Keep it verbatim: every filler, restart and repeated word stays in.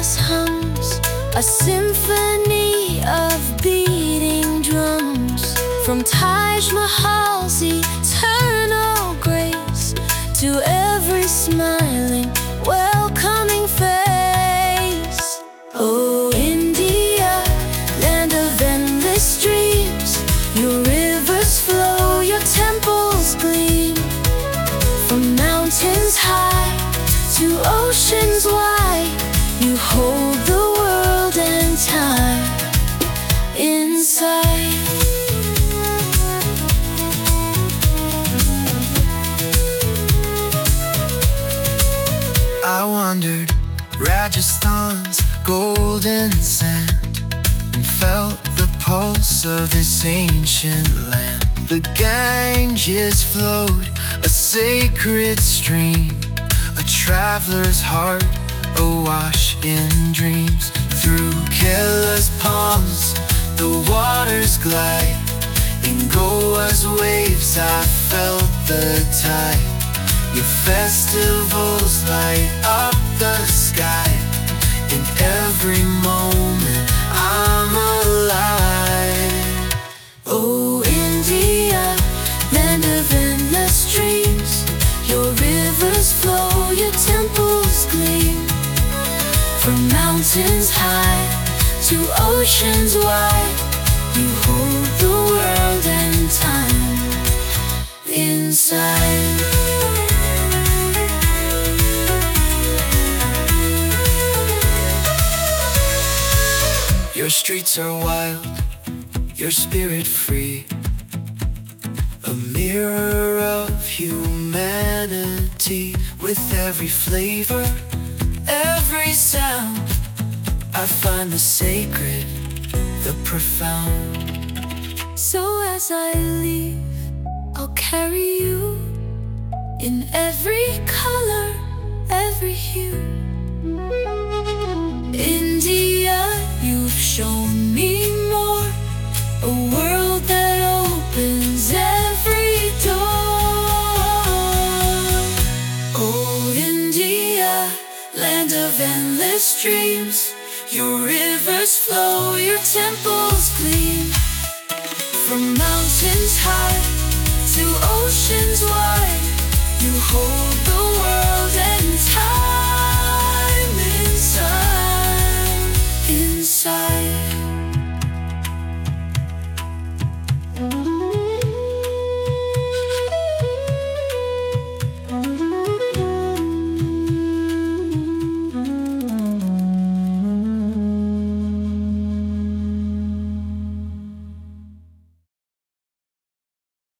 chaos hums, a symphony of beating drums. From Taj Mahal's eternal grace to every smiling, welcoming face. Oh India, land of endless dreams, your rivers flow, your temples gleam. From mountains high to oceans wide, you hold the world and time inside. I wandered Rajasthan's golden sand and felt the pulse of this ancient land. The Ganges flowed, a sacred stream, a traveler's heart awash in dreams. Through Kerala's palms, the waters glide. In Goa's waves I felt the tide. Your festivals light up the sky. In every moment I'm alive. Oh India, land of endless dreams, your rivers flow, your temples gleam. From mountains high to oceans wide, you hold the world and time inside. Your streets are wild, your spirit free, a mirror of humanity. With every flavor, every sound, I find the sacred, the profound. So as I leave, I'll carry you in every color, every hue. India, you've shown me more, a world that opens every door. Oh India, land of endless dreams, your rivers flow, your temples gleam. From mountains high to oceans